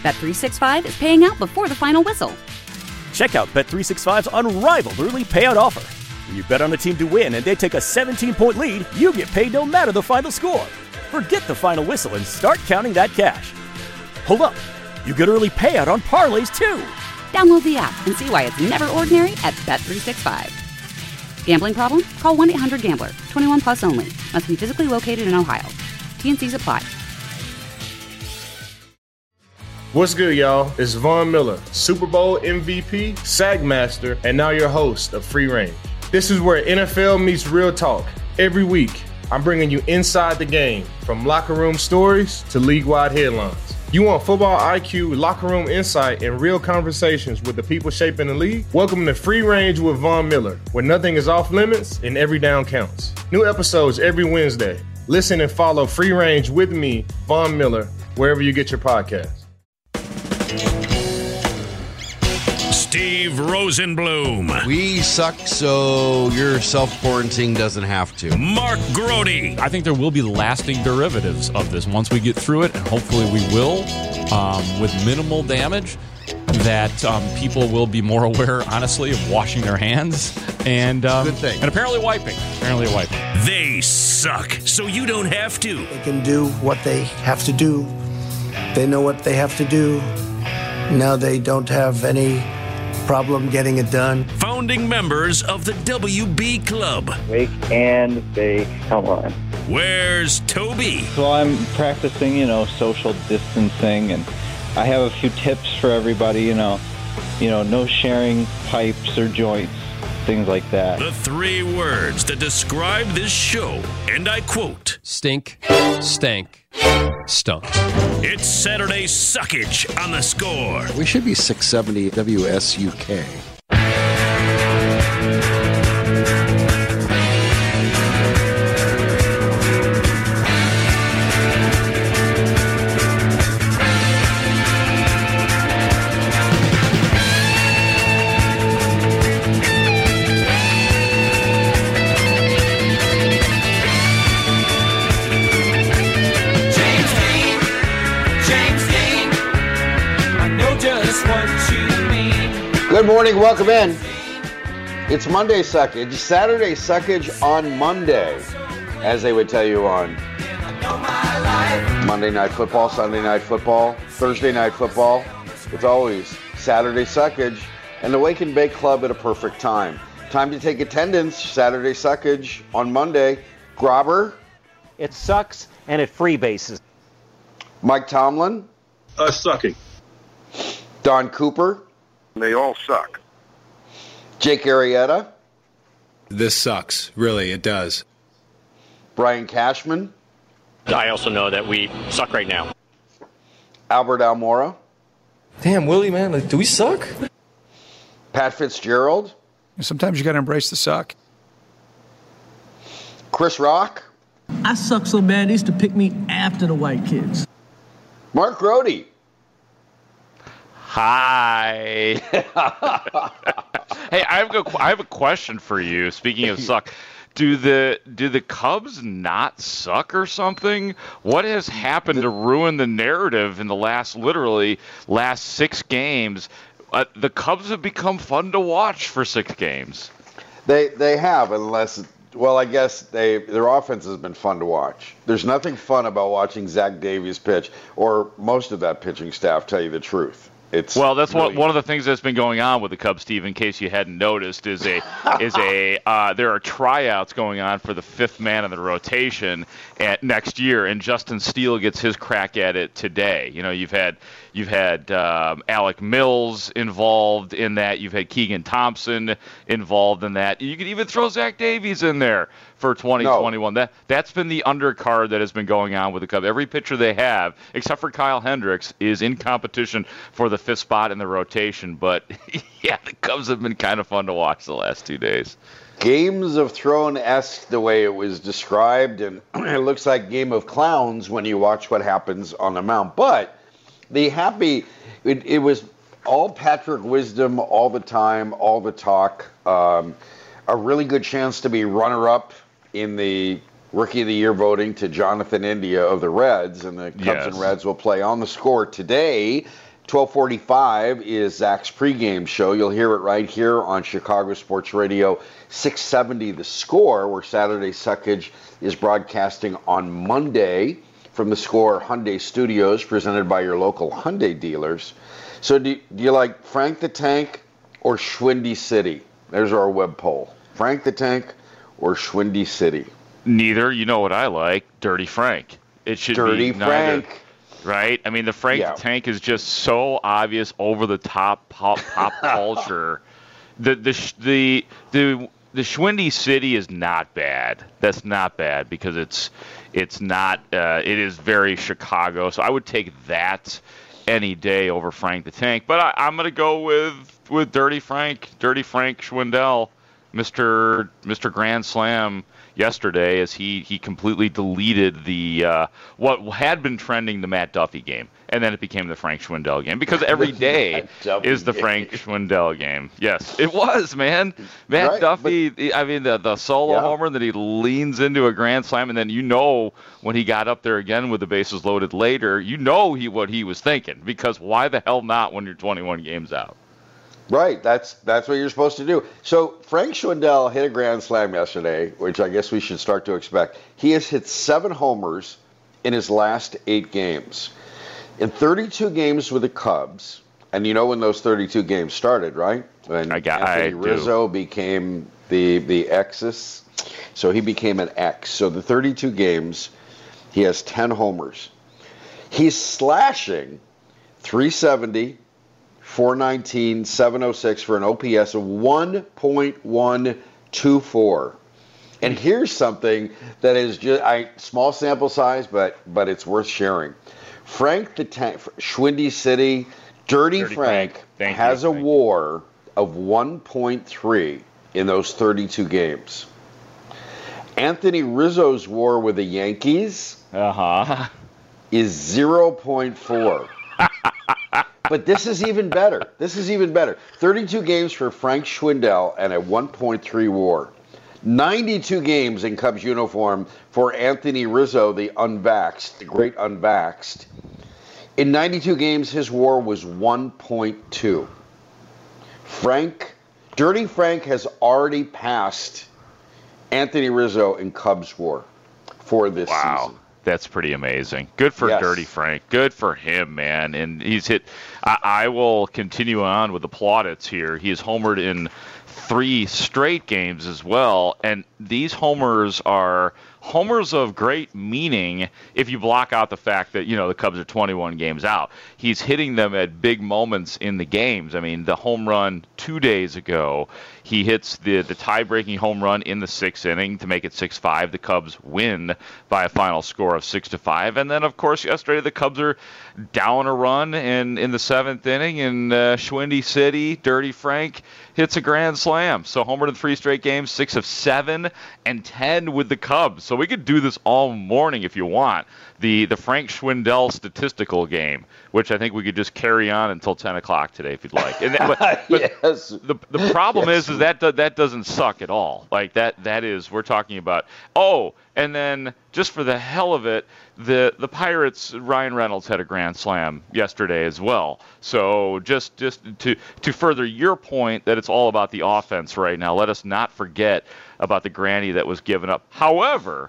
Bet365 is paying out before the final whistle. Check out Bet365's unrivaled early payout offer. When you bet on a team to win and they take a 17-point lead, you get paid no matter the final score. Forget the final whistle and start counting that cash. Hold up. You get early payout on parlays, too. Download the app and see why it's never ordinary at Bet365. Gambling problem? Call 1-800-GAMBLER. 21 plus only. Must be physically located in Ohio. T&Cs apply. What's good, y'all? It's Von Miller, Super Bowl MVP, Sack Master, and now your host of Free Range. This is where NFL meets real talk. Every week, I'm bringing you inside the game, from locker room stories to league-wide headlines. You want football IQ, locker room insight, and real conversations with the people shaping the league? Welcome to Free Range with Von Miller, where nothing is off limits and every down counts. New episodes every Wednesday. Listen and follow Free Range with me, Von Miller, wherever you get your podcasts. Steve Rosenblum. We suck, so your self-quarantine doesn't have to. Mark Grody. I think there will be lasting derivatives of this once we get through it, and hopefully we will, with minimal damage, that people will be more aware, honestly, of washing their hands and good thing. And apparently wiping. They suck, so you don't have to. They can do what they have to do. They know what they have to do. Now they don't have any problem getting it done. Founding members of the WB Club. Wake and bake. Come on. Where's Toby? So I'm practicing, social distancing, and I have a few tips for everybody, no sharing pipes or joints, things like that. The 3 words that describe this show, and I quote, stink, stank, stunk. It's Saturday Suckage on The Score. We should be 670 WSUK. Good morning, welcome in. It's Monday Suckage, Saturday Suckage on Monday, as they would tell you on Monday Night Football, Sunday Night Football, Thursday Night Football. It's always Saturday Suckage, and the Wake and Bake Club at a perfect time. Time to take attendance, Saturday Suckage on Monday. Grobber. It sucks, and it freebases. Mike Tomlin. Sucking. Don Cooper. They all suck. Jake Arrieta. This sucks. Really, it does. Brian Cashman. I also know that we suck right now. Albert Almora. Damn, Willie, man, do we suck? Pat Fitzgerald. Sometimes you got to embrace the suck. Chris Rock. I suck so bad they used to pick me after the white kids. Mark Grody. Hi. Hey, I have a question for you. Speaking of suck, do the Cubs not suck or something? What has happened to ruin the narrative in the last 6 games? The Cubs have become fun to watch for 6 games. They have, I guess their offense has been fun to watch. There's nothing fun about watching Zach Davies pitch, or most of that pitching staff, tell you the truth. That's one of the things that's been going on with the Cubs, Steve, in case you hadn't noticed, is there are tryouts going on for the 5th man in the rotation next year, and Justin Steele gets his crack at it today. You've had Alec Mills involved in that. You've had Keegan Thompson involved in that. You could even throw Zach Davies in there for 2021. No. That's been the undercard that has been going on with the Cubs. Every pitcher they have, except for Kyle Hendricks, is in competition for the 5th spot in the rotation. But, yeah, the Cubs have been kind of fun to watch the last 2 days. Games of Thrones-esque the way it was described, and it looks like Game of Clowns when you watch what happens on the mound. But it was all Patrick Wisdom all the time, all the talk. A really good chance to be runner-up in the Rookie of the Year voting to Jonathan India of the Reds, and the Cubs and Reds will play on The Score today 12:45 is Zach's pregame show. You'll hear it right here on Chicago Sports Radio 670 The Score, where Saturday Suckage is broadcasting on Monday from the Score Hyundai Studios, presented by your local Hyundai dealers. So do you like Frank the Tank or Schwindy City? There's our web poll. Frank the Tank or Schwindy City? Neither. You know what I like? Dirty Frank. It should Dirty be neither. Frank. Right? I mean, the Frank the Tank is just so obvious, over the top pop culture. The Schwindy City is not bad. That's not bad because it's not. It is very Chicago. So I would take that any day over Frank the Tank. But I'm going to go with Dirty Frank Schwindel, Mr. Grand Slam yesterday, as he completely deleted the what had been trending, the Matt Duffy game, and then it became the Frank Schwindel game, because every day is the Frank Schwindel game. Yes, it was, man. Matt Duffy, I mean, the solo homer that he leans into a grand slam, and then when he got up there again with the bases loaded later, what he was thinking, because why the hell not when you're 21 games out? Right, that's what you're supposed to do. So Frank Schwindel hit a grand slam yesterday, which I guess we should start to expect. He has hit 7 homers in his last 8 games. In 32 games with the Cubs, and you know when those 32 games started, right? When Anthony Rizzo became the X's, so he became an X. So the 32 games, he has 10 homers. He's slashing .370, .419, .706 for an OPS of 1.124. And here's something that is just small sample size, but it's worth sharing. Frank the Tank, Schwindy City, Dirty Frank has a WAR of 1.3 in those 32 games. Anthony Rizzo's WAR with the Yankees is 0.4. But this is even better. 32 games for Frank Schwindel and a 1.3 WAR. 92 games in Cubs uniform for Anthony Rizzo, the great unvaxxed. In 92 games, his WAR was 1.2. Dirty Frank has already passed Anthony Rizzo in Cubs WAR for this season. That's pretty amazing. Good for Dirty Frank. Good for him, man. And he's hit. I will continue on with the plaudits here. He has homered in 3 straight games as well. And these homers are homers of great meaning if you block out the fact that, the Cubs are 21 games out. He's hitting them at big moments in the games. I mean, the home run 2 days ago, he hits the tie-breaking home run in the 6th inning to make it 6-5. The Cubs win by a final score of 6-5. And then, of course, yesterday the Cubs are down a run in the 7th inning, and Schwindy City, Dirty Frank, hits a grand slam. So homered in 3 straight games, 6 of 7, and 10 with the Cubs. So we could do this all morning if you want. The Frank Schwindel statistical game, which I think we could just carry on until 10 o'clock today if you'd like. And but yes. The problem is that doesn't suck at all. Like that is, we're talking about, and then just for the hell of it, the Pirates, Ryan Reynolds had a grand slam yesterday as well. So just to further your point that it's all about the offense right now, let us not forget about the granny that was given up. However,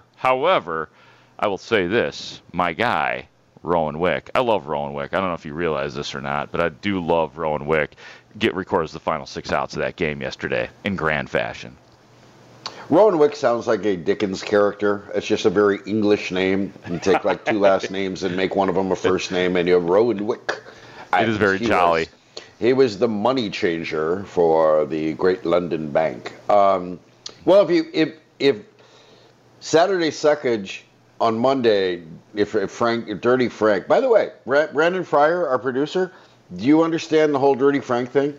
I will say this, my guy, Rowan Wick. I love Rowan Wick. I don't know if you realize this or not, but I do love Rowan Wick. Records the final 6 outs of that game yesterday in grand fashion. Rowan Wick sounds like a Dickens character. It's just a very English name. You take 2 last names and make one of them a first name, and you have Rowan Wick. It is very jolly. He was the money changer for the Great London Bank. Well, if Saturday Suckage on Monday, if Dirty Frank. By the way, Brandon Fryer, our producer, do you understand the whole Dirty Frank thing?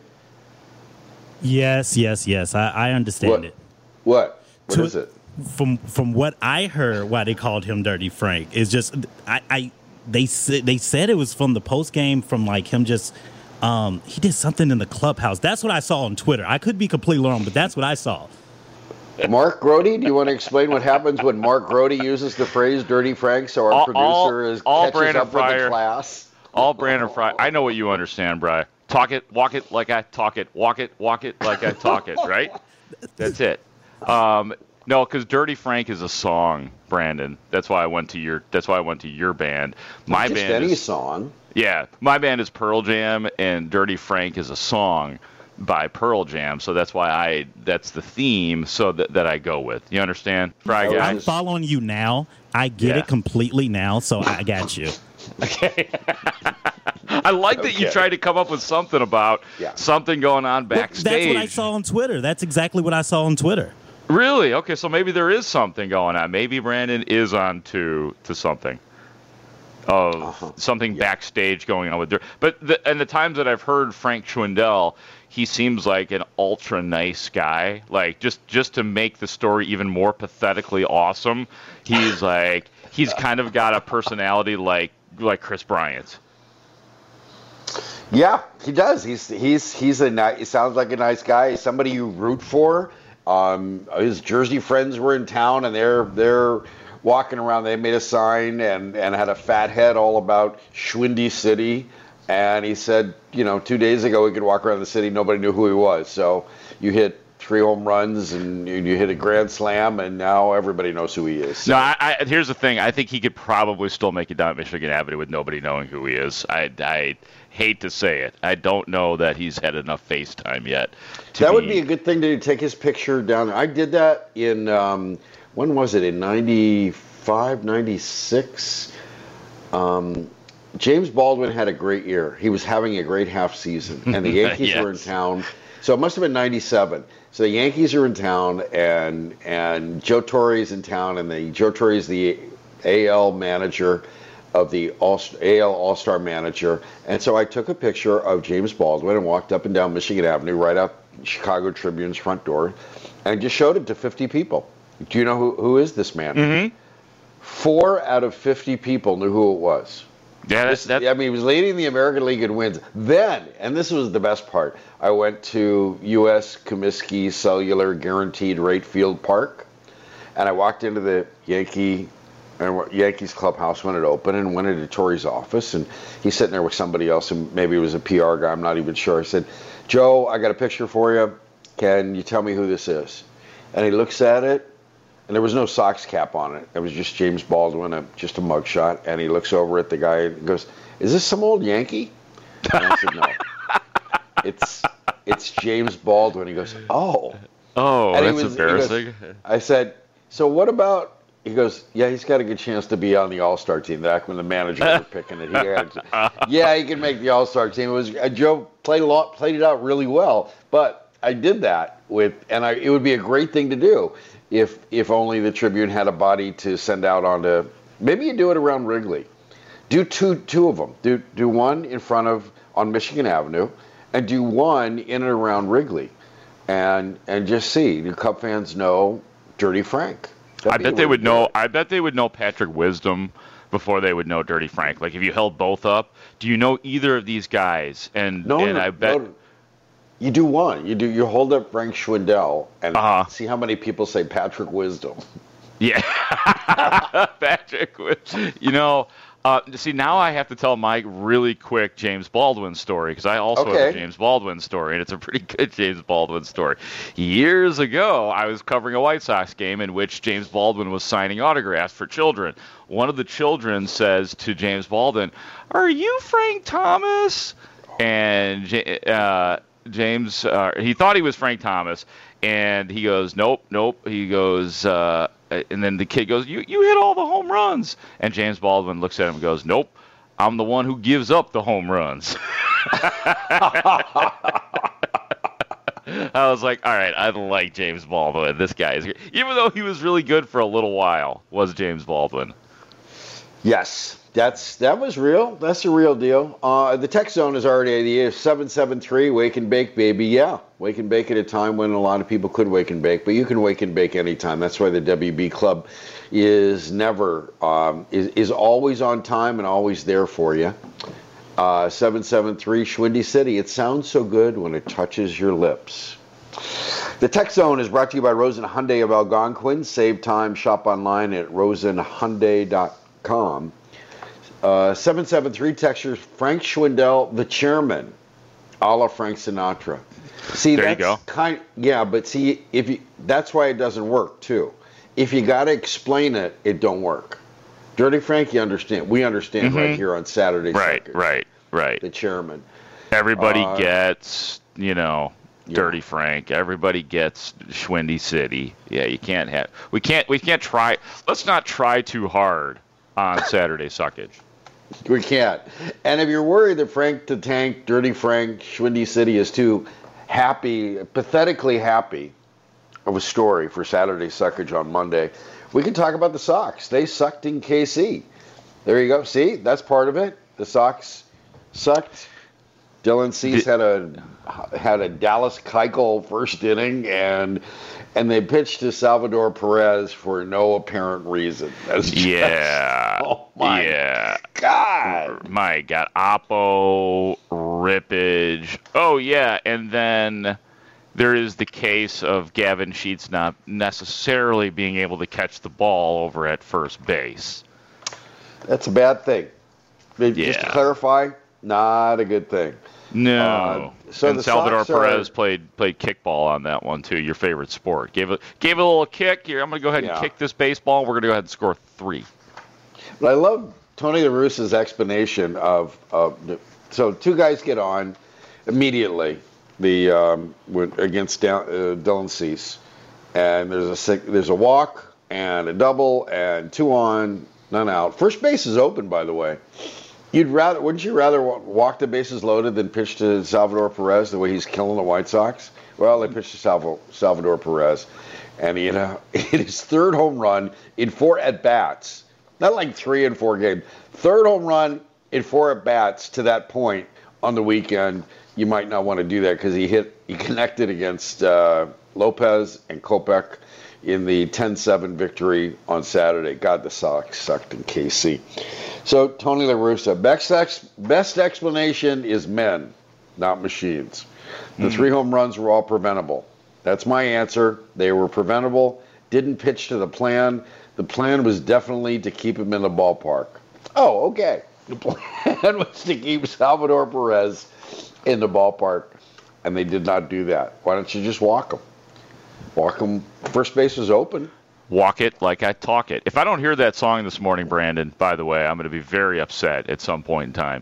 Yes. I understand it. What is it? From what I heard, why they called him Dirty Frank is just they said it was from the post game, from him just he did something in the clubhouse. That's what I saw on Twitter. I could be completely wrong, but that's what I saw. Mark Grody, do you want to explain what happens when Mark Grody uses the phrase Dirty Frank so our producer catches up with the class? All Brandon Fry. I know what you understand, Bri. Talk it, walk it like I talk it. Walk it like I talk it. Right? That's it. No, because Dirty Frank is a song, Brandon. That's why I went to your band. My Just band any is song. Yeah, my band is Pearl Jam, and Dirty Frank is a song by Pearl Jam. So that's why that's the theme. So that I go with. You understand, Fry guy? I'm following you now. I get it completely now. So I got you. Okay. I like that you tried to come up with something about something going on backstage. That's what I saw on Twitter. That's exactly what I saw on Twitter. Really? Okay, so maybe there is something going on. Maybe Brandon is on to something of something backstage going on with Dirty. But the times that I've heard Frank Schwindel, he seems like an ultra nice guy. Like just to make the story even more pathetically awesome, he's kind of got a personality like Chris Bryant. Yeah, he does. He's he sounds like a nice guy. He's somebody you root for. His Jersey friends were in town, and they're walking around. They made a sign and had a fat head all about Schwindy City. And he said, 2 days ago we could walk around the city, nobody knew who he was. So you hit 3 home runs and you hit a grand slam, and now everybody knows who he is. So. No, here's the thing. I think he could probably still make it down Michigan Avenue with nobody knowing who he is. I hate to say it. I don't know that he's had enough FaceTime yet. That would be a good thing to do, take his picture down. I did that in, when was it, in 95, 96? James Baldwin had a great year. He was having a great half season, and the Yankees were in town. So it must have been 97. So the Yankees are in town, and Joe Torre is in town, and Joe Torre is the AL manager of the AL All-Star manager. And so I took a picture of James Baldwin and walked up and down Michigan Avenue right out Chicago Tribune's front door and just showed it to 50 people. Do you know who is this man? Mm-hmm. 4 out of 50 people knew who it was. Yeah, he was leading the American League in wins. Then, and this was the best part, I went to U.S. Comiskey Cellular Guaranteed Rate Field Park, and I walked into the Yankees clubhouse when it opened and went into Torrey's office, and he's sitting there with somebody else, and maybe it was a PR guy, I'm not even sure. I said, Joe, I got a picture for you. Can you tell me who this is? And he looks at it, and there was no Sox cap on it. It was just James Baldwin, just a mugshot. And he looks over at the guy and goes, is this some old Yankee? And I said, no. It's James Baldwin. He goes, oh. Oh, and that's embarrassing. I said, so what about, he goes, yeah, he's got a good chance to be on the All-Star team. Back when the managers were picking it. He can make the All-Star team. It was Joe played it out really well. But I did that it would be a great thing to do. If only the Tribune had a body to send out onto, maybe you do it around Wrigley. Do two of them. Do one in front of on Michigan Avenue, and do one in and around Wrigley, and just see. Do Cub fans know Dirty Frank? I bet they would know. I bet they would know Patrick Wisdom before they would know Dirty Frank. Like if you held both up, do you know either of these guys? I bet. No. You do one. You hold up Frank Schwindel and see how many people say Patrick Wisdom. Yeah, Patrick. See, now I have to tell Mike really quick James Baldwin story because I also have a James Baldwin story, and it's a pretty good James Baldwin story. Years ago, I was covering a White Sox game in which James Baldwin was signing autographs for children. One of the children says to James Baldwin, "Are you Frank Thomas?" And James, he thought he was Frank Thomas, and he goes, nope. He goes, and then the kid goes, you hit all the home runs. And James Baldwin looks at him and goes, nope, I'm the one who gives up the home runs. I was like, all right, I like James Baldwin. This guy is good. Even though he was really good for a little while, was James Baldwin. Yes. That was real. That's a real deal. The text zone is already the 773 Wake and Bake, baby. Yeah, wake and bake at a time when a lot of people could wake and bake, but you can wake and bake anytime. That's why the WB Club is never is always on time and always there for you. 773 Schwindy City. It sounds so good when it touches your lips. The text zone is brought to you by Rosen Hyundai of Algonquin. Save time. Shop online at rosenhyundai.com. 773 textures, Frank Schwindel, the chairman, a la Frank Sinatra. See, there that's you go. But see, that's why it doesn't work too. If you got to explain it, it don't work. Dirty Frank, you understand. We understand right here on Saturday. Right. The chairman. Everybody gets, Dirty Frank. Everybody gets Schwindy City. Yeah, you can't have. We can't try. Let's not try too hard on Saturday Suckage. We can't. And if you're worried that Frank the Tank, Dirty Frank, Schwindy City is too happy, pathetically happy of a story for Saturday Suckage on Monday, we can talk about the Sox. They sucked in KC. There you go. See, that's part of it. The Sox sucked. Dylan Cease had a Dallas Keuchel first inning, and they pitched to Salvador Perez for no apparent reason. That's just, oh my God. My God. Oppo, Rippage. Oh, yeah. And then there is the case of Gavin Sheets not necessarily being able to catch the ball over at first base. That's a bad thing. Just to clarify, not a good thing. No. So and Salvador Perez played kickball on that one too. Your favorite sport. Gave it a little kick. Here, I'm going to go ahead and kick this baseball. We're going to go ahead and score 3. But I love Tony La Russa's explanation of so two guys get on immediately against Dylan Cease, and there's a walk and a double and 2 on, none out. First base is open, by the way. Wouldn't you rather walk the bases loaded than pitch to Salvador Perez the way he's killing the White Sox? Well, they pitched to Salvador Perez, and hit his 3rd home run in 4 at-bats. Not like 3 and 4 games. 3rd home run in 4 at-bats to that point on the weekend. You might not want to do that because he connected against Lopez and Kopech in the 10-7 victory on Saturday. God, the Sox sucked in KC. So, Tony La Russa, best explanation is men, not machines. The 3 home runs were all preventable. That's my answer. They were preventable, didn't pitch to the plan. The plan was definitely to keep him in the ballpark. Oh, okay. The plan was to keep Salvador Perez in the ballpark, and they did not do that. Why don't you just walk him? Walk him. First base is open. Walk it like I talk it. If I don't hear that song this morning, Brandon, by the way, I'm going to be very upset at some point in time.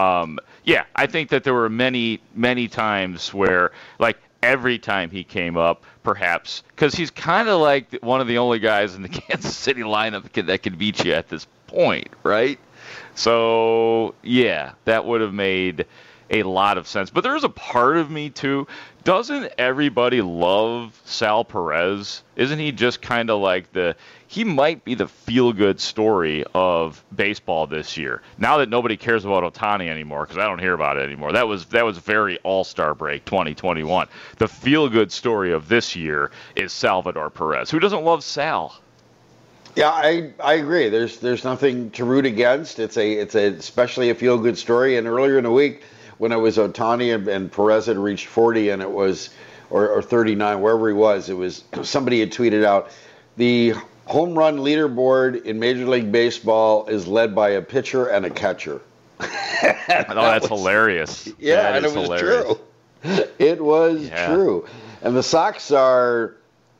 I think that there were many, many times where, like, every time he came up, perhaps, because he's kind of like one of the only guys in the Kansas City lineup that can beat you at this point, right? So, yeah, that would have made a lot of sense. But there's a part of me, too. Doesn't everybody love Sal Perez? Isn't he just kind of like he might be the feel-good story of baseball this year. Now that nobody cares about Ohtani anymore, because I don't hear about it anymore. That was very All-Star break 2021. The feel-good story of this year is Salvador Perez. Who doesn't love Sal? Yeah, I agree. There's nothing to root against. It's especially a feel-good story. And earlier in the week, when it was Ohtani and Perez had reached 40 and it was, or 39, wherever he was, it was somebody had tweeted out, the home run leaderboard in Major League Baseball is led by a pitcher and a catcher. That's hilarious. Yeah, and it was hilarious. True. It was true. And the Sox are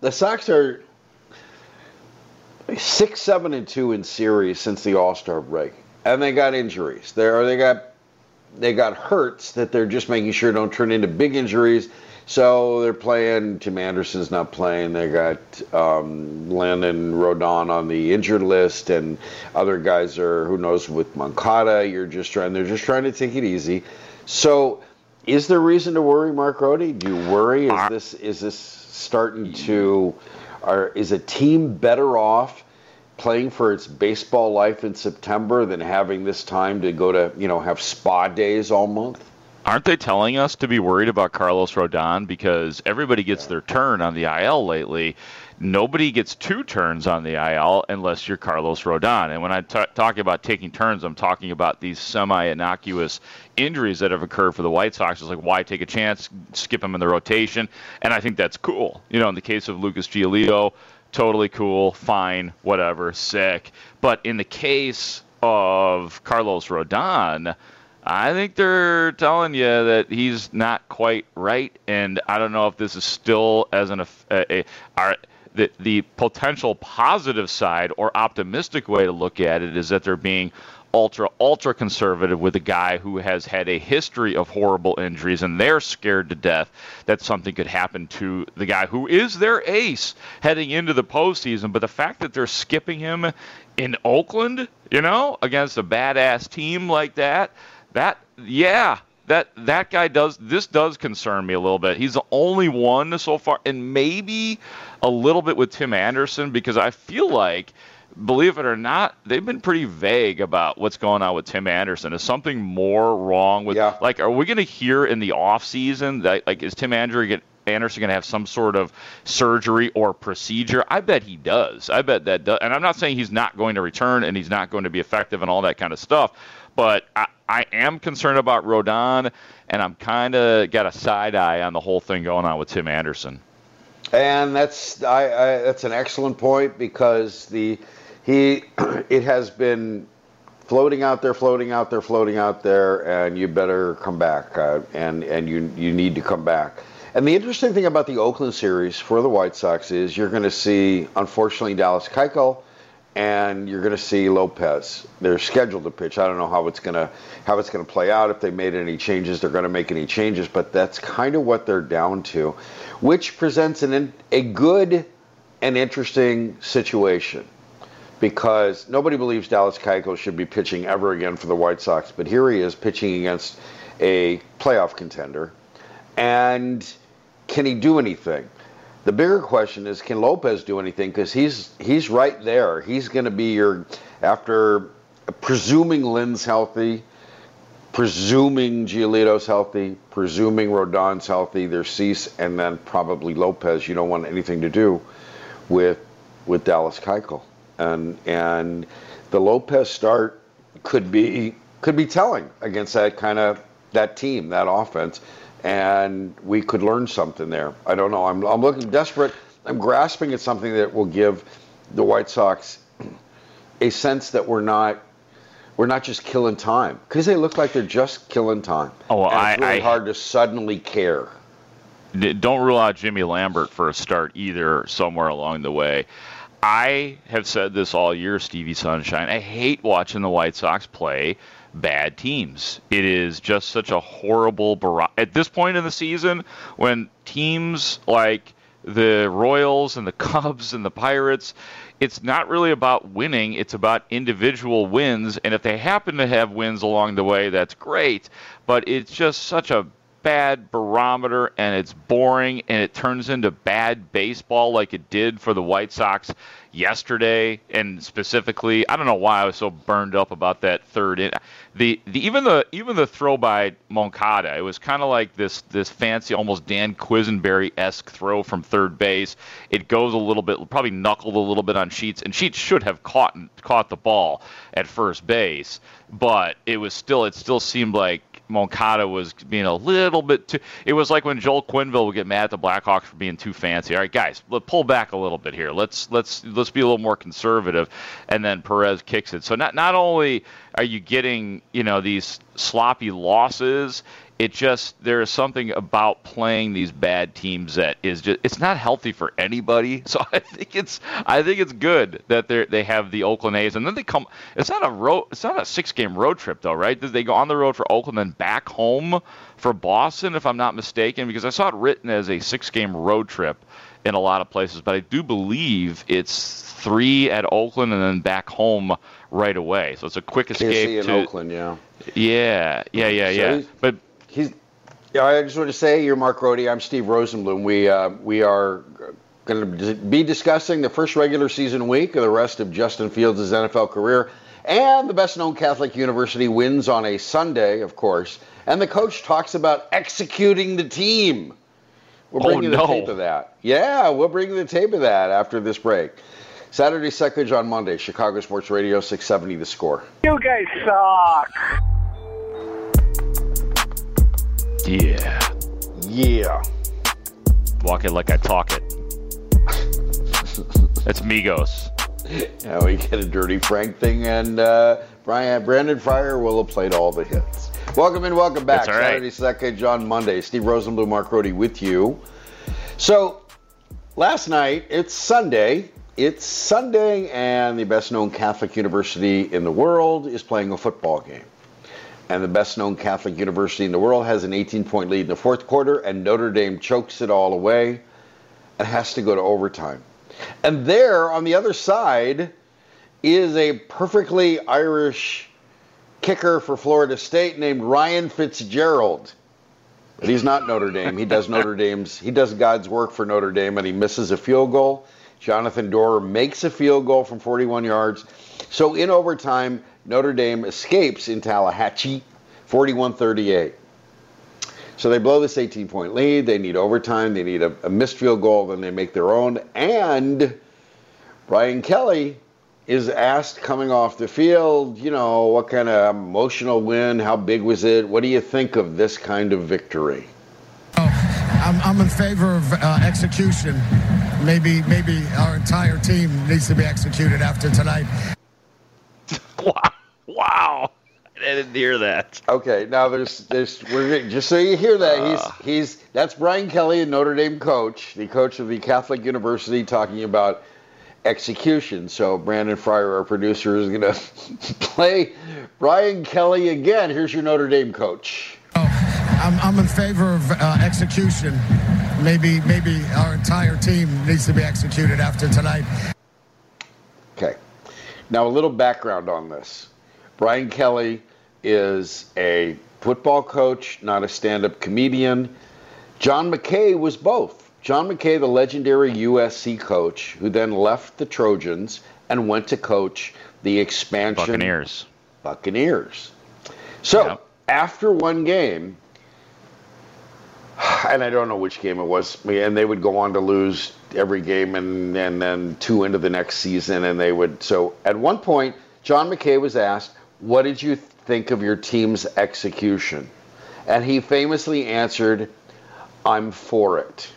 6-7-2 in series since the All-Star break. And they got injuries. They got hurts that they're just making sure don't turn into big injuries. So they're playing. Tim Anderson's not playing. They got Landon Rodon on the injured list, and other guys are, who knows, with Moncada. They're just trying to take it easy. So, is there reason to worry, Mark Rohde? Do you worry? Is this starting to? Is a team better off playing for its baseball life in September than having this time to go to, have spa days all month? Aren't they telling us to be worried about Carlos Rodon? Because everybody gets their turn on the IL lately. Nobody gets 2 turns on the IL unless you're Carlos Rodon. And when I talk about taking turns, I'm talking about these semi-innocuous injuries that have occurred for the White Sox. It's like, why take a chance, skip them in the rotation? And I think that's cool. In the case of Lucas Giolito, totally cool, fine, whatever, sick. But in the case of Carlos Rodon, I think they're telling you that he's not quite right, and I don't know if this is still as the potential positive side or optimistic way to look at it is that they're being ultra conservative with a guy who has had a history of horrible injuries, and they're scared to death that something could happen to the guy who is their ace heading into the postseason. But the fact that they're skipping him in Oakland, against a badass team like that guy does concern me a little bit. He's the only one so far, and maybe a little bit with Tim Anderson, because I feel like, believe it or not, they've been pretty vague about what's going on with Tim Anderson. Is something more wrong with, are we going to hear in the offseason that, is Tim Anderson going to have some sort of surgery or procedure? I bet he does. I bet that does. And I'm not saying he's not going to return and he's not going to be effective and all that kind of stuff, but I am concerned about Rodon, and I'm kind of got a side eye on the whole thing going on with Tim Anderson. And that's an excellent point, because it has been floating out there, and you better come back, and you need to come back. And the interesting thing about the Oakland series for the White Sox is you're going to see, unfortunately, Dallas Keuchel, and you're going to see Lopez. They're scheduled to pitch. I don't know how it's going to play out. If they made any changes, they're going to make any changes, but that's kind of what they're down to, which presents a good and interesting situation, because nobody believes Dallas Keuchel should be pitching ever again for the White Sox, but here he is pitching against a playoff contender, and can he do anything? The bigger question is, can Lopez do anything? Because he's right there. He's going to be after presuming Lynn's healthy, presuming Giolito's healthy, presuming Rodon's healthy, there's Cease, and then probably Lopez. You don't want anything to do with Dallas Keuchel. And the Lopez start could be telling against that team, that offense. And we could learn something there. I don't know. I'm looking desperate. I'm grasping at something that will give the White Sox a sense that we're not just killing time, because they look like they're just killing time. Oh, well, and it's really hard to suddenly care. Don't rule out Jimmy Lambert for a start either somewhere along the way. I have said this all year, Stevie Sunshine. I hate watching the White Sox play bad teams. It is just such a horrible at this point in the season, when teams like the Royals and the Cubs and the Pirates, it's not really about winning, it's about individual wins, and if they happen to have wins along the way, that's great, but it's just such a bad barometer, and it's boring, and it turns into bad baseball like it did for the White Sox yesterday. And specifically, I don't know why I was so burned up about that third inning. Even the throw by Moncada, it was kind of like this fancy, almost Dan Quisenberry-esque throw from third base. It goes a little bit, probably knuckled a little bit on Sheets, and Sheets should have caught the ball at first base, but it still seemed like Moncada was being a little bit too. It was like when Joel Quenneville would get mad at the Blackhawks for being too fancy. All right, guys, let's pull back a little bit here. Let's be a little more conservative. And then Perez kicks it. So not only are you getting these sloppy losses, there is something about playing these bad teams that is just, it's not healthy for anybody. So I think it's good that they have the Oakland A's, and then they come. It's not a 6-game road trip though, right? They go on the road for Oakland, then back home for Boston, if I'm not mistaken, because I saw it written as a 6-game road trip in a lot of places, but I do believe it's 3 at Oakland and then back home right away. So it's a quick escape to Oakland, yeah. Yeah. But I just want to say, you're Mark Rohde. I'm Steve Rosenblum. We are going to be discussing the first regular season week of the rest of Justin Fields' NFL career, and the best-known Catholic university wins on a Sunday, of course. And the coach talks about executing the team. We'll bring you the tape of that. Yeah, we'll bring you the tape of that after this break. Saturday Suckage on Monday, Chicago Sports Radio 670 The Score. You guys suck. Yeah. Walk it like I talk it. That's Migos. Now we get a Dirty Frank thing, and Brandon Fryer will have played all the hits. Welcome and welcome back. That's all right. Saturday Second on Monday. Steve Rosenbluth, Mark Rohde with you. So last night, it's Sunday. It's Sunday, and the best-known Catholic university in the world is playing a football game. And the best-known Catholic university in the world has an 18-point lead in the fourth quarter, and Notre Dame chokes it all away and has to go to overtime. And there, on the other side, is a perfectly Irish kicker for Florida State named Ryan Fitzgerald. But he's not Notre Dame. He does God's work for Notre Dame, and he misses a field goal. Jonathan Doerer makes a field goal from 41 yards. So in overtime, Notre Dame escapes in Tallahatchie, 41-38. So they blow this 18-point lead. They need overtime. They need a missed field goal. Then they make their own. And Brian Kelly is asked coming off the field, what kind of emotional win? How big was it? What do you think of this kind of victory? I'm in favor of execution. Maybe our entire team needs to be executed after tonight. Wow. I didn't hear that. Okay, now we're just so you hear that that's Brian Kelly, a Notre Dame coach, the coach of the Catholic University, talking about execution. So Brandon Fryer, our producer, is going to play Brian Kelly again. Here's your Notre Dame coach. I'm in favor of execution. Maybe our entire team needs to be executed after tonight. Okay. Now a little background on this. Brian Kelly is a football coach, not a stand-up comedian. John McKay was both. John McKay, the legendary USC coach, who then left the Trojans and went to coach the expansion Buccaneers. So after one game, and I don't know which game it was, and they would go on to lose every game and then two into the next season, and they would. So at one point, John McKay was asked, "What did you think of your team's execution?" And he famously answered, "I'm for it."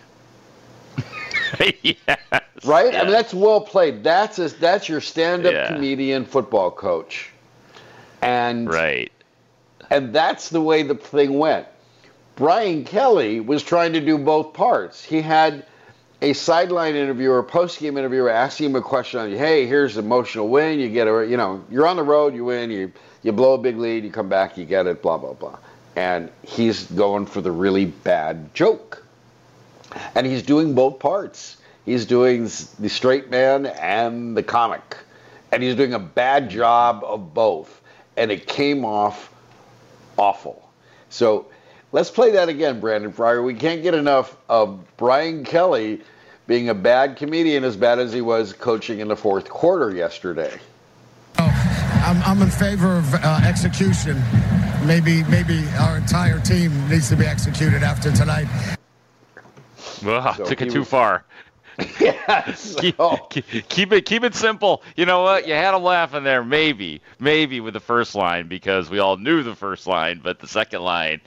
Yes. Right? Yes. I mean, that's well played. That's your stand-up comedian football coach. And right. And that's the way the thing went. Brian Kelly was trying to do both parts. He had a sideline interviewer, a post-game interviewer, asking him a question on, hey, here's an emotional win. You get you're on the road, you win, you blow a big lead, you come back, you get it, blah, blah, blah. And he's going for the really bad joke. And he's doing both parts. He's doing the straight man and the comic. And he's doing a bad job of both. And it came off awful. So let's play that again, Brandon Fryer. We can't get enough of Brian Kelly being a bad comedian as bad as he was coaching in the fourth quarter yesterday. I'm in favor of execution. Maybe our entire team needs to be executed after tonight. Well, So took it he too was- far. Yes. Keep it simple. You know what? You had a laugh in there, maybe with the first line because we all knew the first line, but the second line,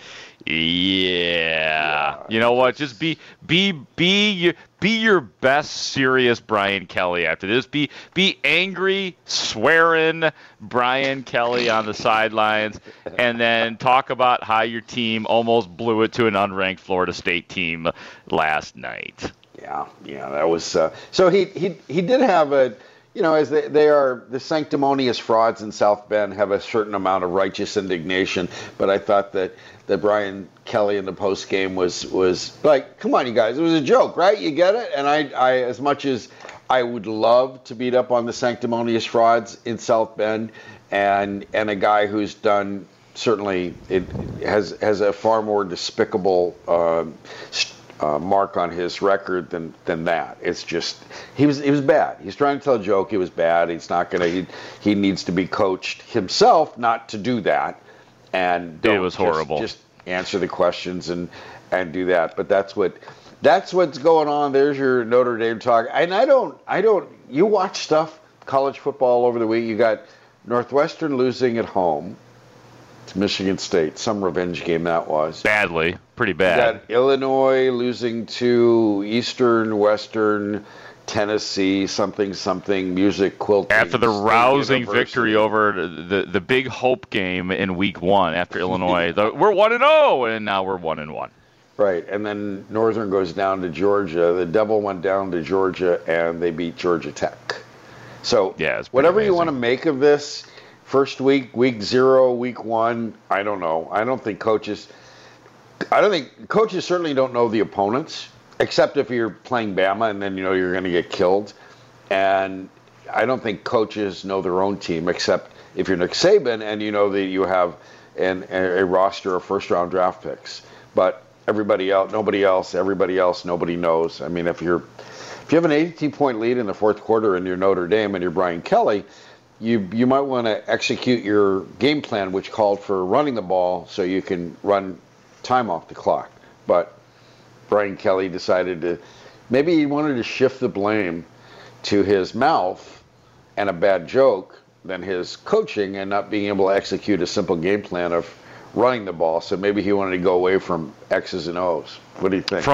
yeah. You know what? Just be your best serious Brian Kelly after this. Be angry, swearing Brian Kelly on the sidelines, and then talk about how your team almost blew it to an unranked Florida State team last night. Yeah, that was so he did have a, as they are the sanctimonious frauds in South Bend have a certain amount of righteous indignation, but I thought that Brian Kelly in the post game was like, come on, you guys, it was a joke, right? You get it? And I as much as I would love to beat up on the sanctimonious frauds in South Bend, and a guy who's done certainly it has a far more despicable mark on his record than that. It's just he was bad. He's trying to tell a joke. He was bad. He's not gonna. He needs to be coached himself not to do that. And it was horrible. Just answer the questions and do that. But that's what's going on. There's your Notre Dame talk. And I don't. You watch stuff college football all over the week. You got Northwestern losing at home. to Michigan State. Some revenge game that was. Badly. Pretty bad. You got Illinois losing to Eastern, Western, Tennessee, something, music quilting. After the rousing victory over the big hope game in week 1 after Illinois. We're 1-0, and now we're 1-1. Right, and then Northern goes down to Georgia. The Devil went down to Georgia, and they beat Georgia Tech. So whatever you want to make of this, first week 0, week 1, I don't know. I don't think coaches certainly don't know the opponents, except if you're playing Bama and then you know you're going to get killed. And I don't think coaches know their own team, except if you're Nick Saban and you know that you have a roster of first-round draft picks. But everybody else, nobody knows. I mean, if you have an 82-point lead in the fourth quarter and you're Notre Dame and you're Brian Kelly, you might want to execute your game plan, which called for running the ball so you can run time off the clock. But Brian Kelly decided maybe he wanted to shift the blame to his mouth and a bad joke than his coaching and not being able to execute a simple game plan of running the ball. So maybe he wanted to go away from X's and O's. What do you think?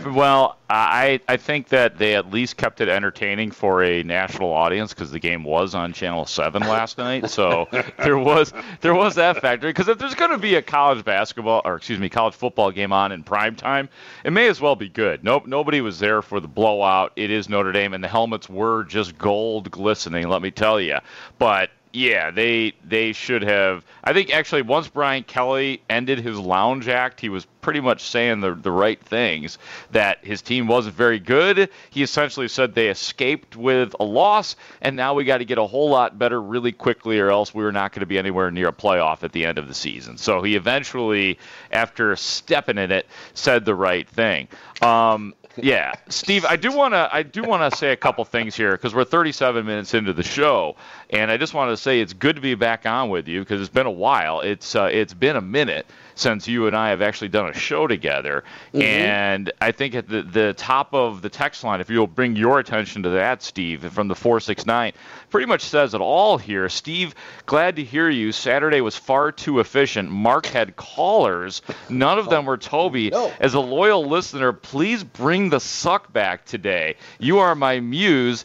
I think that they at least kept it entertaining for a national audience because the game was on Channel 7 last night. So there was that factor. Because if there's going to be a college football game on in prime time, it may as well be good. Nobody was there for the blowout. It is Notre Dame, and the helmets were just gold glistening, let me tell you. But yeah, they should have. I think actually once Brian Kelly ended his lounge act, he was pretty much saying the right things, that his team wasn't very good. He essentially said they escaped with a loss, and now we got to get a whole lot better really quickly or else we were not going to be anywhere near a playoff at the end of the season. So he eventually, after stepping in it, said the right thing. Yeah, Steve, I do want to say a couple things here because we're 37 minutes into the show, and I just wanted to say it's good to be back on with you because it's been a while. It's been a minute since you and I have actually done a show together, and I think at the top of the text line, if you'll bring your attention to that, Steve, from the 469, pretty much says it all here. Steve, glad to hear you. Saturday was far too efficient. Mark had callers. None of them were Toby. No. As a loyal listener, please bring the suck back today. You are my muse.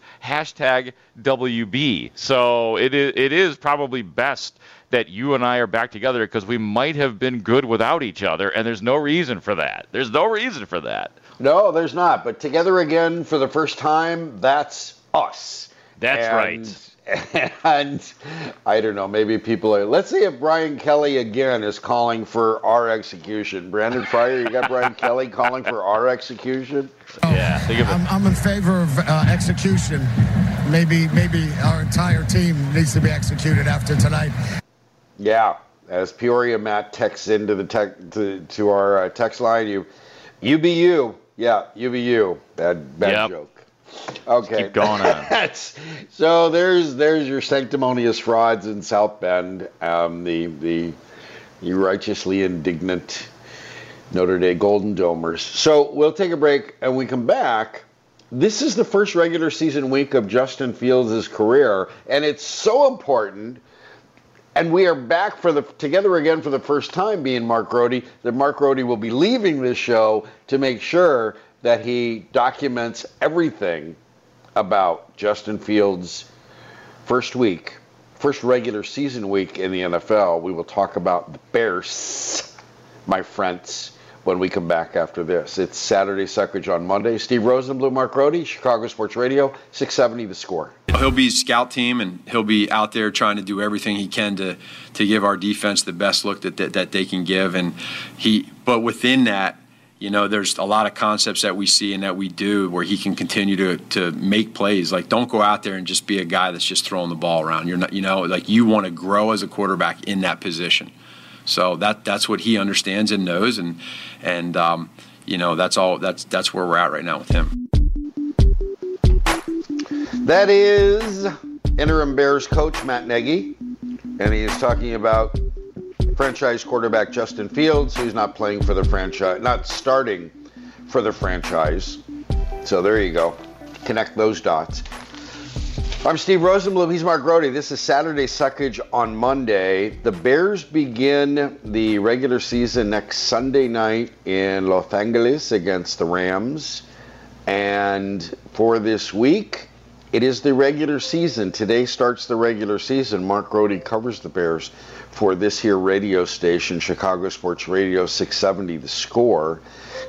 #WB. So it is probably best that you and I are back together because we might have been good without each other, and there's no reason for that. No, there's not. But together again for the first time, that's us. That's right. And I don't know, maybe people are, let's see if Brian Kelly again is calling for our execution. Brandon Fryer, you got Brian Kelly calling for our execution? Yeah. I'm in favor of execution. Maybe our entire team needs to be executed after tonight. Yeah, as Peoria Matt texts into the to our text line, you be you. Yeah, you be you. Bad joke. Okay. Keep going on. So there's your sanctimonious frauds in South Bend, the righteously indignant Notre Dame Golden Domers. So we'll take a break, and we come back. This is the first regular season week of Justin Fields' career, and it's so important. And we are back together again for the first time, being Mark Grody, that Mark Grody will be leaving this show to make sure that he documents everything about Justin Fields' first regular season week in the NFL. We will talk about the Bears, my friends, when we come back after this. It's Saturday Suckage on Monday. Steve Rosenbluth, Mark Grody, Chicago Sports Radio, 670 The Score. He'll be scout team, and he'll be out there trying to do everything he can to give our defense the best look that they can give. But within that, there's a lot of concepts that we see and that we do where he can continue to make plays. Like, don't go out there and just be a guy that's just throwing the ball around. You're not, you want to grow as a quarterback in that position. So that's what he understands and knows, and that's all. That's where we're at right now with him. That is interim Bears coach Matt Nagy, and he is talking about franchise quarterback Justin Fields, who's not playing for the franchise, not starting for the franchise. So there you go. Connect those dots. I'm Steve Rosenblum. He's Mark Grody. This is Saturday Suckage on Monday. The Bears begin the regular season next Sunday night in Los Angeles against the Rams. And for this week, it is the regular season. Today starts the regular season. Mark Grody covers the Bears for this here radio station, Chicago Sports Radio 670, The Score.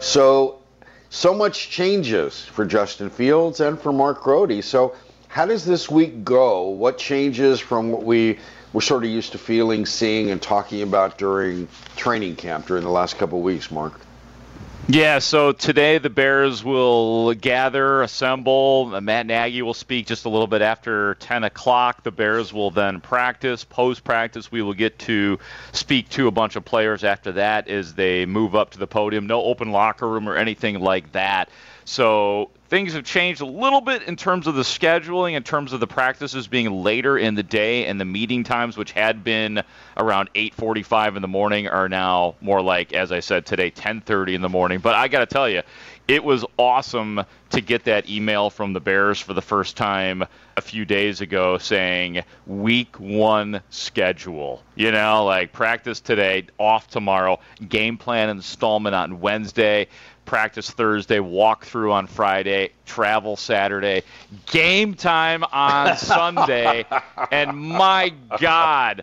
So much changes for Justin Fields and for Mark Grody. So how does this week go? What changes from what we were sort of used to feeling, seeing, and talking about during training camp during the last couple of weeks, Mark? Yeah, so today the Bears will gather, assemble. Matt Nagy will speak just a little bit after 10 o'clock. The Bears will then practice. Post-practice, we will get to speak to a bunch of players after that as they move up to the podium. No open locker room or anything like that. So things have changed a little bit in terms of the scheduling, in terms of the practices being later in the day, and the meeting times, which had been around 8:45 in the morning, are now more like, as I said today, 10:30 in the morning. But I got to tell you, it was awesome to get that email from the Bears for the first time a few days ago saying week 1 schedule. You know, like practice today, off tomorrow, game plan installment on Wednesday, practice Thursday, walkthrough on Friday, travel Saturday, game time on Sunday. And my God,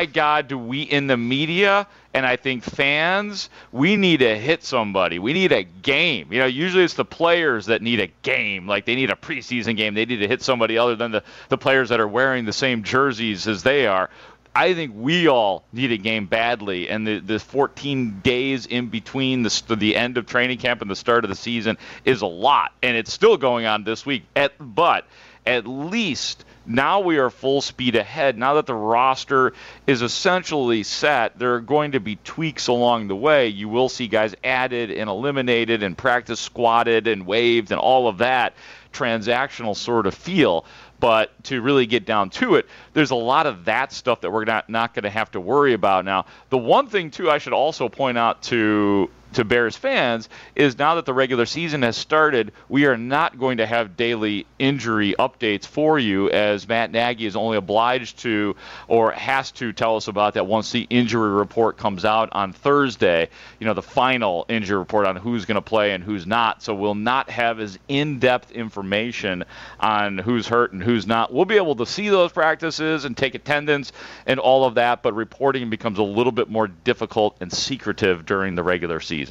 do we in the media and I think fans, we need to hit somebody. We need a game. You know, usually it's the players that need a game. Like they need a preseason game. They need to hit somebody other than the players that are wearing the same jerseys as they are. I think we all need a game badly, and the 14 days in between the end of training camp and the start of the season is a lot, and it's still going on this week. But at least now we are full speed ahead. Now that the roster is essentially set, there are going to be tweaks along the way. You will see guys added and eliminated and practice squatted and waived and all of that transactional sort of feel. But to really get down to it, there's a lot of that stuff that we're not going to have to worry about now. The one thing, too, I should also point out to Bears fans is now that the regular season has started, we are not going to have daily injury updates for you, as Matt Nagy is only obliged to or has to tell us about that once the injury report comes out on Thursday, you know, the final injury report on who's going to play and who's not. So we'll not have as in-depth information on who's hurt and who's not. We'll be able to see those practices and take attendance and all of that, but reporting becomes a little bit more difficult and secretive during the regular season.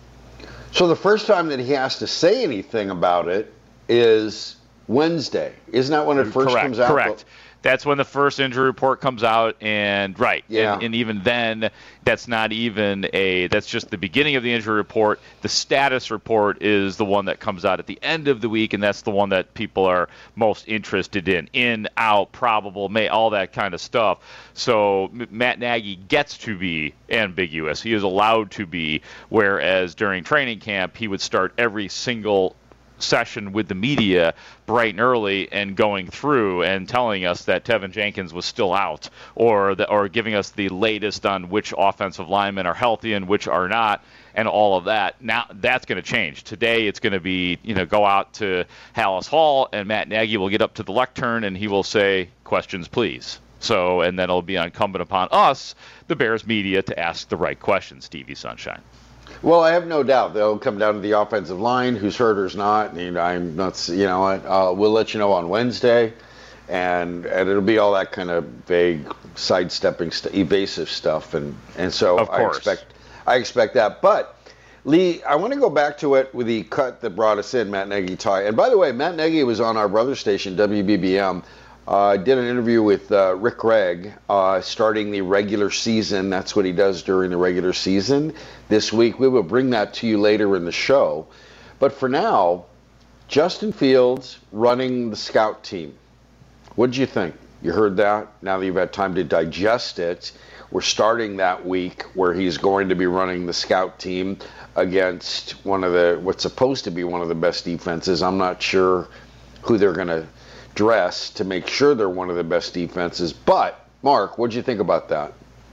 So the first time that he has to say anything about it is Wednesday. Isn't that when it first comes out? Correct. That's when the first injury report comes out, and right. Yeah. And even then, that's not even that's just the beginning of the injury report. The status report is the one that comes out at the end of the week, and that's the one that people are most interested in, out, probable, may, all that kind of stuff. So Matt Nagy gets to be ambiguous. He is allowed to be, whereas during training camp, he would start every single session with the media bright and early and going through and telling us that Tevin Jenkins was still out, or giving us the latest on which offensive linemen are healthy and which are not, and all of that. Now that's going to change. Today it's going to be, go out to Hallis Hall, and Matt Nagy will get up to the lectern and he will say, "Questions, please." So, and then it'll be incumbent upon us, the Bears media, to ask the right questions, Stevie Sunshine. Well, I have no doubt they'll come down to the offensive line, who's hurt or not. And I'm not, we'll let you know on Wednesday, and it'll be all that kind of vague, sidestepping, evasive stuff, and so I expect that. But Lee, I want to go back to it with the cut that brought us in, Matt Nagy. And by the way, Matt Nagy was on our brother station, WBBM. Did an interview with Rick Gregg starting the regular season. That's what he does during the regular season this week. We will bring that to you later in the show. But for now, Justin Fields running the scout team. What did you think? You heard that? Now that you've had time to digest it, we're starting that week where he's going to be running the scout team against what's supposed to be one of the best defenses. I'm not sure who they're going to dress to make sure they're one of the best defenses. But, Mark, what did you think about that?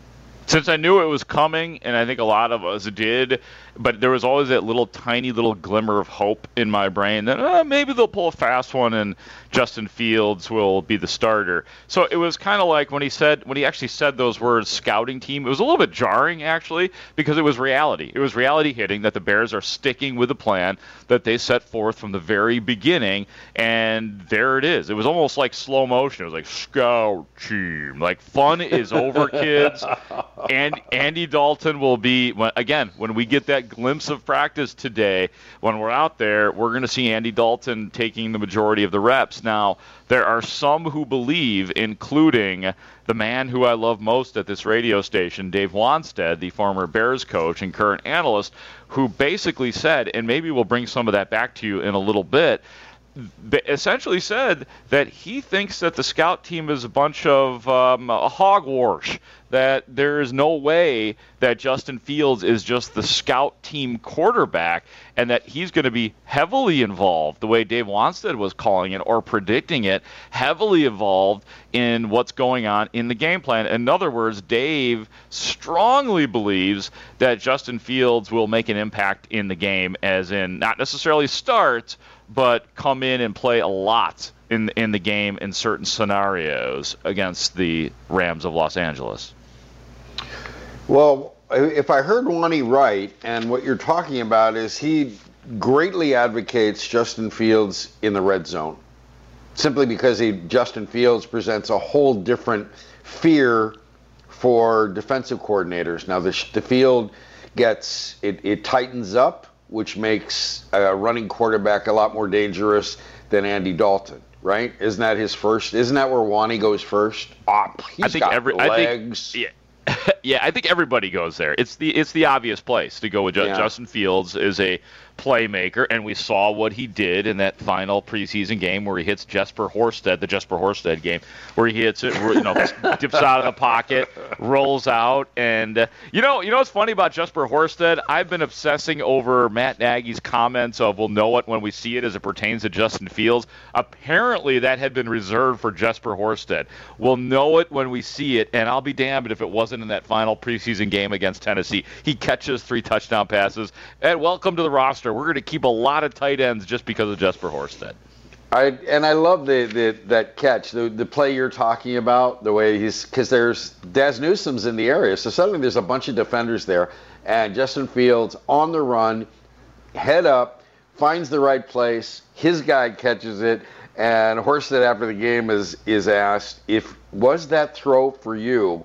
Since I knew it was coming, and I think a lot of us did, but there was always that tiny little glimmer of hope in my brain that maybe they'll pull a fast one and Justin Fields will be the starter. So it was kind of like when he actually said those words, scouting team, it was a little bit jarring, actually, because it was reality. It was reality hitting that the Bears are sticking with the plan that they set forth from the very beginning, and there it is. It was almost like slow motion. It was like, scout team. Like, fun is over, kids. And Andy Dalton will be, again, when we get that glimpse of practice today, when we're out there, we're going to see Andy Dalton taking the majority of the reps. Now, there are some who believe, including the man who I love most at this radio station, Dave Wanstead, the former Bears coach and current analyst, who basically said, and maybe we'll bring some of that back to you in a little bit, essentially said that he thinks that the scout team is a bunch of hogwash, that there is no way that Justin Fields is just the scout team quarterback, and that he's going to be heavily involved, the way Dave Wanstead was calling it or predicting it, heavily involved in what's going on in the game plan. In other words, Dave strongly believes that Justin Fields will make an impact in the game, as in not necessarily start, but come in and play a lot in the game in certain scenarios against the Rams of Los Angeles. Well, if I heard Wani right, and what you're talking about is he greatly advocates Justin Fields in the red zone, simply because Justin Fields presents a whole different fear for defensive coordinators. Now, the field it tightens up, which makes a running quarterback a lot more dangerous than Andy Dalton, right? Isn't that where Wani goes first? He's got legs. I think everybody goes there. It's the obvious place to go with. Justin Fields is a playmaker, and we saw what he did in that final preseason game where he hits Jesper Horsted, the Jesper Horsted game, where he hits it, dips out of the pocket, rolls out, and you know what's funny about Jesper Horsted? I've been obsessing over Matt Nagy's comments of we'll know it when we see it as it pertains to Justin Fields. Apparently, that had been reserved for Jesper Horsted. We'll know it when we see it, and I'll be damned if it wasn't in that final preseason game against Tennessee. He catches 3 touchdown passes, and welcome to the roster. We're going to keep a lot of tight ends just because of Jesper Horsted. I love that catch, the play you're talking about, the way because there's Daz Newsome's in the area, so suddenly there's a bunch of defenders there, and Justin Fields on the run, head up, finds the right place, his guy catches it, and Horsted after the game is asked, was that throw for you?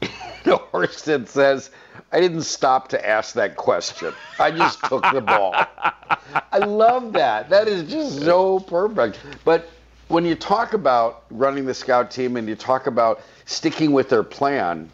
Horsted says, I didn't stop to ask that question. I just took the ball. I love that. That is just so perfect. But when you talk about running the scout team and you talk about sticking with their plan,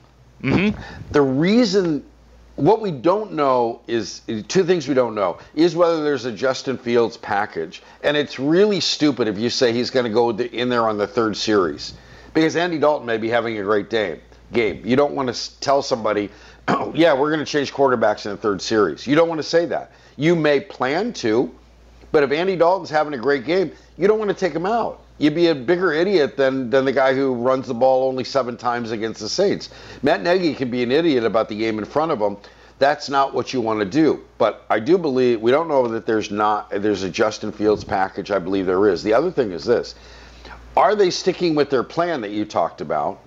the reason, what we don't know is, 2 things we don't know, is whether there's a Justin Fields package. And it's really stupid if you say he's going to go in there on the 3rd series. Because Andy Dalton may be having a great game. You don't want to tell somebody, oh, yeah, we're going to change quarterbacks in the 3rd series. You don't want to say that. You may plan to, but if Andy Dalton's having a great game, you don't want to take him out. You'd be a bigger idiot than the guy who runs the ball only 7 times against the Saints. Matt Nagy can be an idiot about the game in front of him. That's not what you want to do. But I do believe, we don't know that there's a Justin Fields package. I believe there is. The other thing is this. Are they sticking with their plan that you talked about?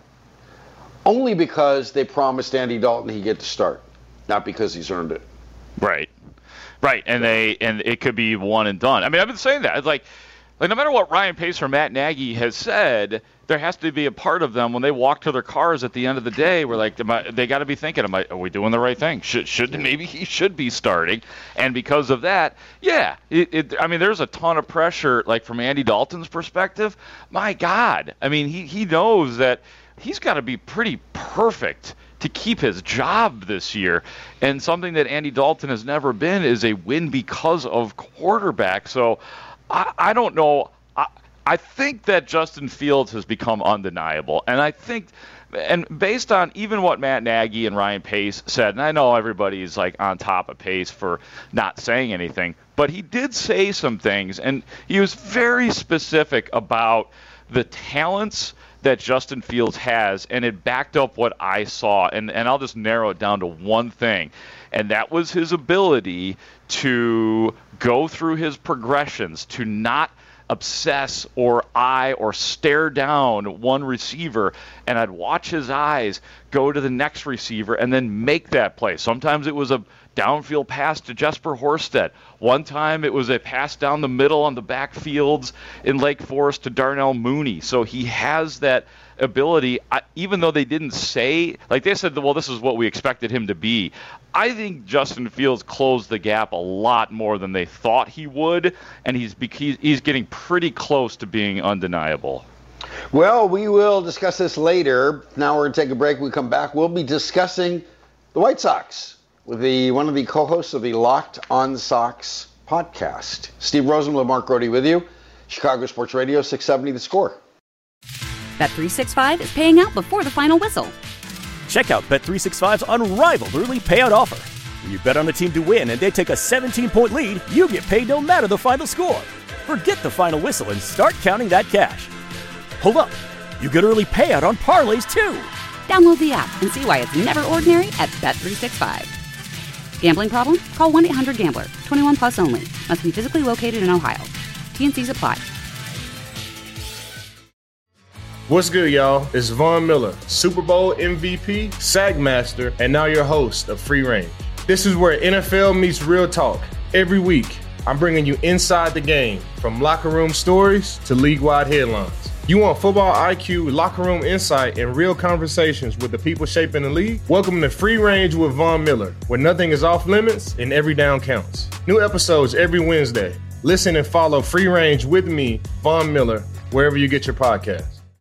Only because they promised Andy Dalton he'd get to start, not because he's earned it. Right, and it could be one and done. I mean, I've been saying that. It's like no matter what Ryan Pace or Matt Nagy has said, there has to be a part of them when they walk to their cars at the end of the day where they got to be thinking, are we doing the right thing? Maybe he should be starting. And because of that, I mean, there's a ton of pressure, like from Andy Dalton's perspective. My God, I mean, he knows that he's got to be pretty perfect to keep his job this year. And something that Andy Dalton has never been is a win because of quarterback. So I don't know. I think that Justin Fields has become undeniable. And I think, and based on even what Matt Nagy and Ryan Pace said, and I know everybody's like on top of Pace for not saying anything, but he did say some things, and he was very specific about the talents that Justin Fields has, and it backed up what I saw. And I'll just narrow it down to one thing, and that was his ability to go through his progressions, to not obsess or eye or stare down one receiver, and I'd watch his eyes go to the next receiver and then make that play. Sometimes it was a downfield pass to Jesper Horsted. One time it was a pass down the middle on the backfields in Lake Forest to Darnell Mooney. So he has that ability, even though they didn't say, like they said, well, this is what we expected him to be. I think Justin Fields closed the gap a lot more than they thought he would, and he's getting pretty close to being undeniable. Well, we will discuss this later. Now we're going to take a break. When we come back, we'll be discussing the White Sox with one of the co-hosts of the Locked on Sox podcast. Steve Rosenbloom, Mark Grody with you. Chicago Sports Radio, 670 The Score. Bet365 is paying out before the final whistle. Check out Bet365's unrivaled early payout offer. When you bet on a team to win and they take a 17-point lead, you get paid no matter the final score. Forget the final whistle and start counting that cash. Hold up. You get early payout on parlays, too. Download the app and see why it's never ordinary at Bet365. Gambling problem? Call 1-800-GAMBLER. 21 plus only. Must be physically located in Ohio. T&Cs apply. What's good, y'all? It's Von Miller, Super Bowl MVP, SAG Master, and now your host of Free Range. This is where NFL meets real talk. Every week, I'm bringing you inside the game, from locker room stories to league-wide headlines. You want football IQ, locker room insight, and real conversations with the people shaping the league? Welcome to Free Range with Von Miller, where nothing is off limits and every down counts. New episodes every Wednesday. Listen and follow Free Range with me, Von Miller, wherever you get your podcasts.